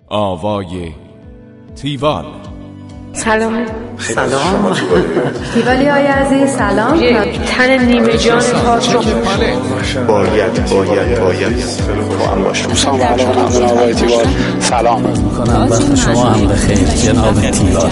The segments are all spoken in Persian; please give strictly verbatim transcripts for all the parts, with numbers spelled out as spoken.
آوای تیوال. سلام. سلام تیوالی های عزیز سلام. یک تن نیمه جان پاک باید باید باید با هم باشم. دوستان علاقه من آقای تیوال سلام میکنم. وقت شما هم بخیر جناب تیوال.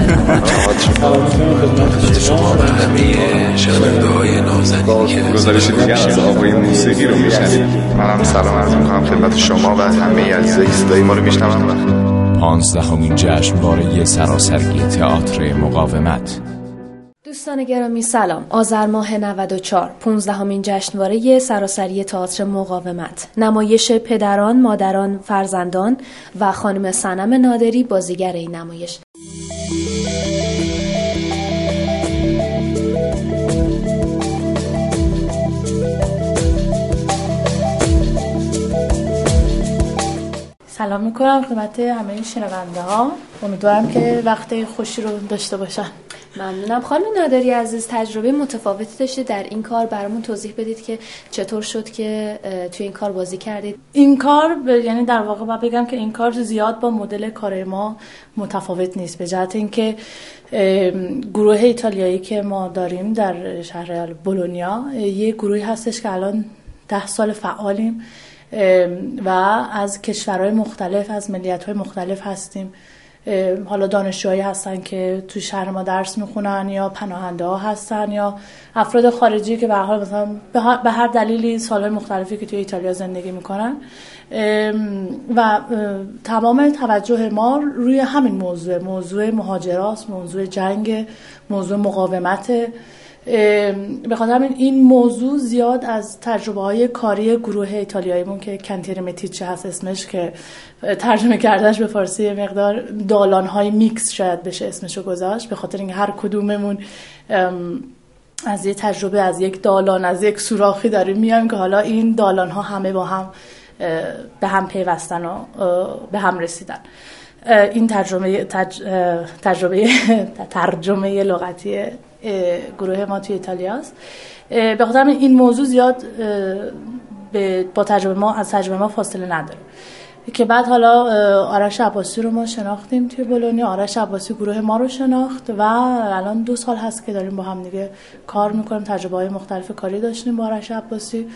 خدمت شما و همه شنونده های نازنینی که گزارش دیگر از آقای موسیقی رو میشنید. منم سلام عرض میکنم خدمت شما و همه عزیزای صدای ما رو میشنون. پانزدهمین جشنواره سراسری تئاتر مقاومت. دوستان گرامی سلام. آذر ماه نود و چهار، پانزدهمین جشنواره سراسری تئاتر مقاومت. نمایش پدران، مادران، فرزندان و خانم صنم نادری بازیگر این نمایش. سلام میکنم خدمت همه شنونده ها. امیدوارم که وقت خوشی رو داشته باشن. ممنونم. خانم نادری عزیز، تجربه متفاوتی داشتید در این کار، برامون توضیح بدید که چطور شد که توی این کار بازی کردید. این کار ب... یعنی در واقع باید بگم که این کار زیاد با مدل کار ما متفاوت نیست، به جهت اینکه گروه ایتالیایی که ما داریم در شهر بولونیا یه گروهی هستش که الان ده سال فعالیم و از کشورهای مختلف، از ملیت‌های مختلف هستیم. حالا دانشجوهایی هستن که تو شهر ما درس میخونن، یا پناهنده ها هستن، یا افراد خارجی که به هر حال مثلا به هر دلیلی سالهای مختلفی که توی ایتالیا زندگی میکنن و تمام توجه ما روی همین موضوع موضوع مهاجراست، موضوع جنگ، موضوع مقاومت. به خاطر همین این موضوع زیاد از تجربه های کاری گروه ایتالیاییمون که کنتیر متیچه هست اسمش، که ترجمه کردنش به فارسی مقدار دالان های میکس شاید بشه اسمشو گذاشت، به خاطر اینکه هر کدوممون از یه تجربه، از یک دالان، از یک سوراخی داریم میایم که حالا این دالان ها همه با هم به هم پیوستن و به هم رسیدن. این ترجمه تج... تجربه ترجمه لغتی گروه ما توی ایتالیاست. به خاطر این موضوع زیاد با تجربه ما از تجربه ما فاصله نداره. که بعد حالا آرش عباسی رو ما شناختیم توی بولونیا. آرش عباسی گروه ما رو شناخت و الان دو سال هست که داریم با هم دیگه کار میکنیم. تجربه های مختلف کاری داشتیم با آرش عباسی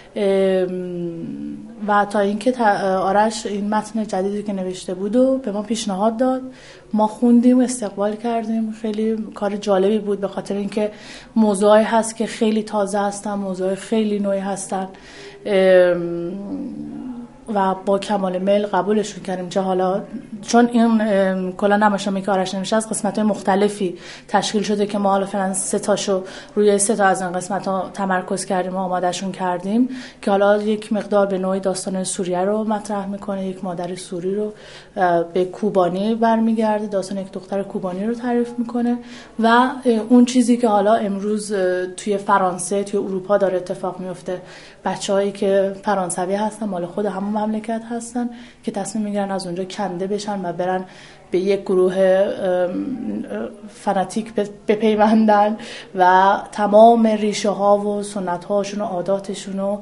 و تا اینکه آرش این متن جدیدی که نوشته بود و به ما پیشنهاد داد، ما خوندیم، استقبال کردیم. خیلی کار جالبی بود، به خاطر اینکه موضوعی هست که خیلی تازه هستن، موضوع خیلی نوعی هستن و با کمال میل قبولشون کردیم. چه حالا چون این کلا نمایشنامه‌ای که آرش نمیشه از قسمت‌های مختلفی تشکیل شده که ما حالا فعلا سه تاشو روی سه تا از این قسمت‌ها تمرکز کردیم و آمادهشون کردیم، که حالا یک مقدار به نوعی داستان سوریه رو مطرح میکنه، یک مادر سوری رو به کوبانی برمیگرده، داستان یک دختر کوبانی رو تعریف میکنه و اون چیزی که حالا امروز توی فرانسه، توی اروپا داره اتفاق میفته، بچه‌هایی که فرانسوی هستن، مال خود همون مملکت هستن، که تصمیم میگیرن از اونجا کنده بشن و برن به یک گروه فناتیک بپیوندن و تمام ریشه ها و سنت هاشون و عاداتشون رو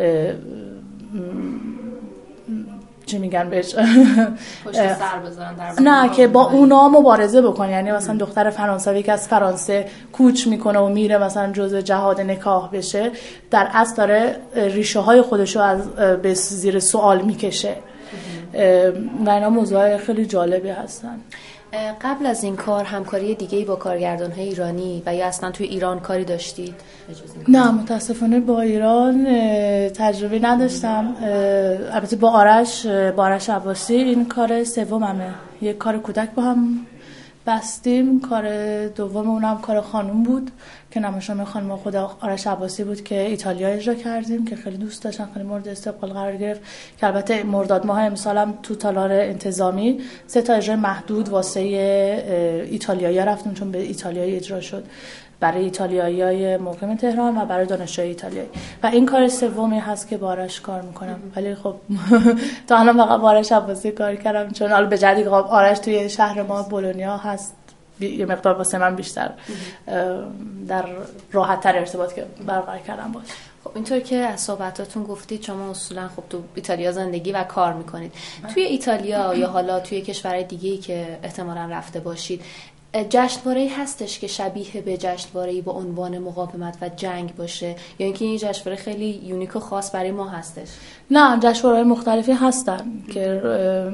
چی میگن بهش پشت سر بذارن در نه که با اونا مبارزه بکنه. یعنی مثلا دختر فرانسوی که از فرانسه کوچ میکنه و میره مثلا جزء جهاد نکاح بشه، در اصل داره ریشه های خودشو از به زیر سوال میکشه و اینا موضوع خیلی جالبی هستن. قبل از این کار همکاری دیگه‌ای با کارگردان‌های ایرانی و یا اصلا توی ایران کاری داشتید؟ نه متاسفانه با ایران تجربه نداشتم. البته با آرش با آرش عباسی این کار سوممه. یک کار کودک با هم بستیم. کار دوم اونم کار خانوم بود که نمایشنامه خانم خود آرش عباسی بود که ایتالیا اجرا کردیم، که خیلی دوست داشتن، خیلی مورد استقبال قرار گرفت. که البته مرداد ماه امسال هم تو تالار انتظامی سه تا اجرای محدود واسه ایتالیایی رفتیم، چون به ایتالیایی اجرا شد، برای ایتالیایی‌های مقیم تهران و برای دانشجوی ایتالیایی. و این کار سومی هست که با آرش کار میکنم. ولی خب تا الان فقط با آرش عباسی کار کردم، چون حالا به جدی آرش توی شهر ما بولونیا هست، یه مقدار واسه من بیشتر در راحت تر ارتباط که برقرار کردم باشه. خب اینطور که از صحبتاتون گفتید شما اصولا خب تو ایتالیا زندگی و کار میکنید. توی ایتالیا یا حالا توی کشورهای دیگه‌ای که احتمالاً رفته باشید جشنواره‌ای هستش که شبیه به جشنواره‌ای با عنوان مقاومت و جنگ باشه یا اینکه این جشنواره خیلی یونیک و خاص برای ما هستش؟ نه، جشنواره‌های مختلفی هستن که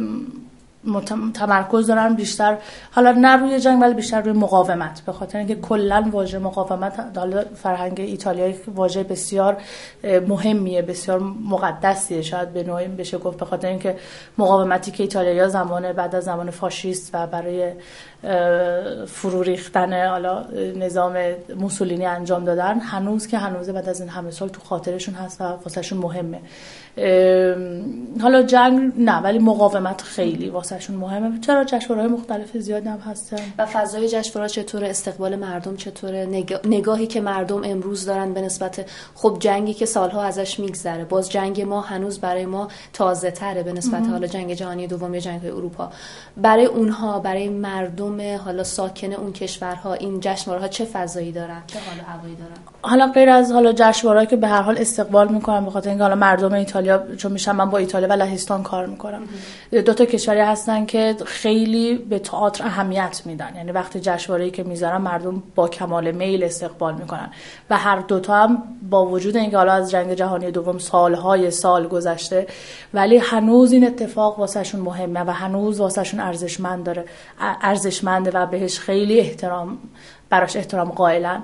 تمرکز دارن بیشتر حالا نه روی جنگ ولی بیشتر روی مقاومت، به خاطر اینکه کلا واژه مقاومت حالا فرهنگ ایتالیایی واژه بسیار مهمیه، بسیار مقدسیه شاید به نوعی بشه گفت، به خاطر اینکه مقاومتی که ایتالیا زمان بعد از زمان فاشیست و برای فرو ریختن حالا نظام موسولینی انجام دادن هنوز که هنوز بعد از این همه سال تو خاطرشون هست و واسهشون مهمه. حالا جنگ نه ولی مقاومت خیلی واسهشون مهمه. چرا جشنواره‌های مختلف زیادی هم هستن. و فضای جشنواره چطوره؟ استقبال مردم چطوره؟ نگاه... نگاهی که مردم امروز دارن به نسبت خب جنگی که سالها ازش میگذره، باز جنگ ما هنوز برای ما تازه تره به نسبت حالا جنگ جهانی دوم یا جنگ اروپا. برای اونها، برای مردم حالا ساکن اون کشورها این جشنواره‌ها چه فضایی دارن؟ چه حال و هوایی دارن؟ حالا غیر از حالا جشنواره‌ای که به هر حال استقبال میکنن به خاطر اینکه حالا مردم ایتالیا، چون میشم من با ایتالیا و لهستان کار میکنم، دو تا کشوری هستن که خیلی به تئاتر اهمیت میدن، یعنی وقتی جشنواره‌ای که میذارن مردم با کمال میل استقبال میکنن و هر دو تا هم با وجود اینکه حالا از جنگ جهانی دوم سالهای سال گذشته ولی هنوز این اتفاق واسهشون مهمه و هنوز واسهشون ارزشمند داره ارزشمنده و بهش خیلی احترام براش احترام قائلن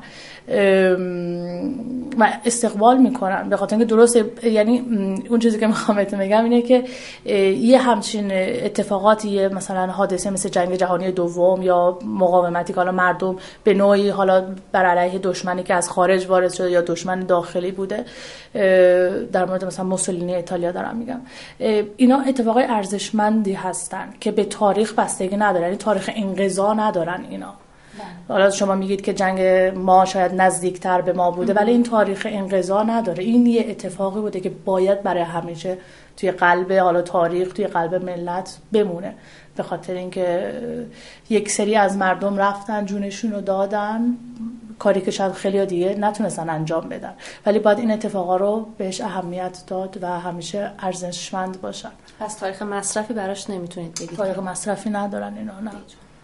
و استقبال میکنن، به خاطر اینکه درسته. یعنی اون چیزی که میخوام بهتون بگم اینه که یه همچین اتفاقاتی مثلا حادثه مثل جنگ جهانی دوم یا مقاومتی که حالا مردم به نوعی حالا بر علیه دشمنی که از خارج وارد شده یا دشمن داخلی بوده، در مورد مثلا موسولینی ایتالیا دارم میگم، اینا اتفاقای ارزشمندی هستن که به تاریخ بستگی نداره، یعنی تاریخ انقضا ندارن اینا. حالا شما میگید که جنگ ما شاید نزدیکتر به ما بوده ولی این تاریخ انقضا نداره، این یه اتفاقی بوده که باید برای همیشه توی قلب حالا تاریخ، توی قلب ملت بمونه، به خاطر اینکه یک سری از مردم رفتن جونشون رو دادن، کاری که شاید خیلی دیگه نتونستن انجام بدن، ولی باید این اتفاقا رو بهش اهمیت داد و همیشه ارزشمند باشن. پس تاریخ مصرفی براش نمیتونید بگید؟ تاریخ مصرفی ندارن اینا، نه.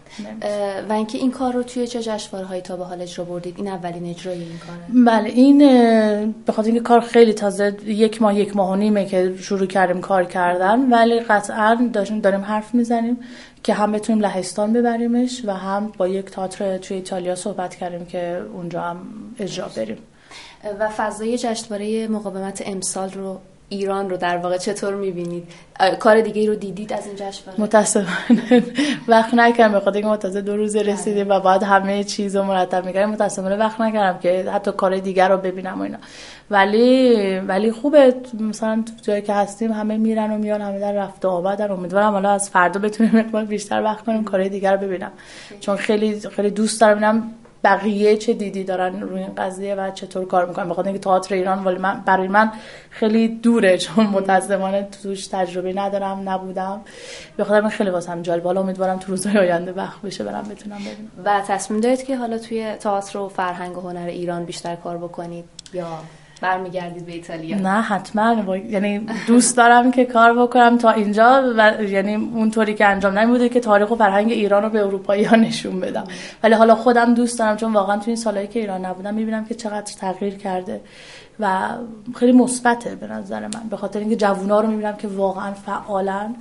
و اینکه این کار رو توی چه جشنواره‌هایی تا به حال اجرا بردید؟ این اولین اجرای این کاره؟ بله، این به خاطر اینکه کار خیلی تازه، یک ماه یک ماه و نیمه که شروع کردیم کار کردن، ولی قطعا داشتیم داریم حرف میزنیم که هم بتونیم لهستان ببریمش و هم با یک تئاتر توی ایتالیا صحبت کردیم که اونجا هم اجرا بریم. و فضای جشنواره مقاومت امسال رو، ایران رو در واقع چطور می‌بینید؟ کار دیگه رو دیدید از این جشنواره؟ متأسفانه وقت نکردم، به خاطر اینکه ما تازه دو روز رسیدیم و بعد همه چیز رو مرتب می‌کردیم، متأسفانه وقت نکردم که حتی کار دیگه رو ببینم و اینا. ولی ولی خوبه مثلا تو جایی که هستیم همه میرن و میان، همه در رفت و آمدن. امیدوارم حالا از فردا بتونیم مقدار بیشتر وقت کنیم کار دیگه رو ببینم، چون خیلی خیلی دوست دارم ببینم بقیه چه دیدی دارن روی این قضیه و چطور کار میکنن، بخاطر اینکه تئاتر ایران ولی من برای من خیلی دوره، چون متأسفانه توش تجربه ندارم، نبودم، بخاطر من خیلی واسم جالب. حالا امیدوارم تو روزهای آینده وقت بشه برام بتونم ببینم. و تصمیم دارید که حالا توی تئاتر و فرهنگ و هنر ایران بیشتر کار بکنید یا برمیگردید به ایتالیا؟ نه حتما، یعنی دوست دارم که کار بکنم تا اینجا و یعنی اونطوری که انجام نمیده که تاریخ و فرهنگ ایران رو به اروپایی‌ها نشون بدم، ولی حالا خودم دوست دارم، چون واقعا تو این سالایی که ایران نبودم میبینم که چقدر تغییر کرده و خیلی مثبته به نظر من، به خاطر اینکه جوونا رو میبینم که واقعا فعالن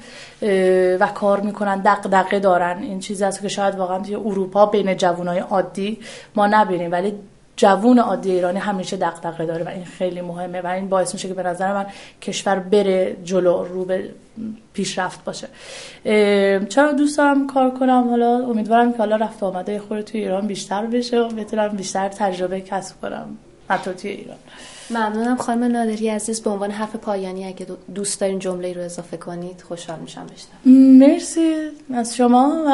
و کار میکنن، دغدغه دارن. این چیزی است که شاید واقعا توی اروپا بین جوونای عادی ما نبینیم، ولی جوون عادی ایرانی همیشه دغدغه داره و این خیلی مهمه و این باعث میشه که به نظر من کشور بره جلو، رو به پیشرفت باشه. چرا دوست دارم کار کنم؟ حالا امیدوارم که حالا رفت آمده خود توی ایران بیشتر بشه و بتونم بیشتر تجربه کسب کنم حتی توی ایران. ممنونم خانم نادری عزیز. به عنوان حرف پایانی اگه دوست دارین جمله‌ای رو اضافه کنید خوشحال میشم بشنوم. مرسی از شما و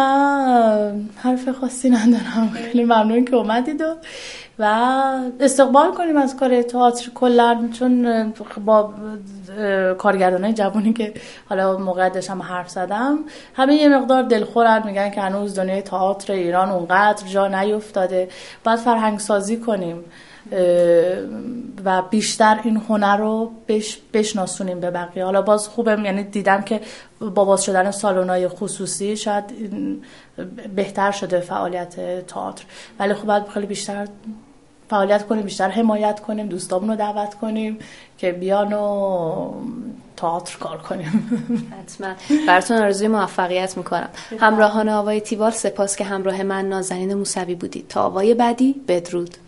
حرف خاصی ندارم، خیلی ممنون که اومدید و و استقبال کنیم از کار تئاتر کلا، چون با کارگردانای جوونی که حالا موقع داشتم حرف زدم همه یه مقدار دلخورن، میگن که هنوز دنیای تئاتر ایران اونقدر جا نیفتاده، باید فرهنگ سازی کنیم و بیشتر این هنر رو بش بشناسونیم به بقیه. حالا باز خوبه، یعنی دیدم که با باز شدن سالن‌های خصوصی شاید بهتر شده فعالیت تئاتر، ولی خب باید خیلی بیشتر فعالیت کنیم، بیشتر حمایت کنیم، دوستامون رو دعوت کنیم که بیان و تئاتر کار کنیم. حتما. براتون آرزوی موفقیت میکنم. همراهان آوای تیوال، سپاس که همراه من نازنین موسوی بودید. تا آوای بعدی، بدرود.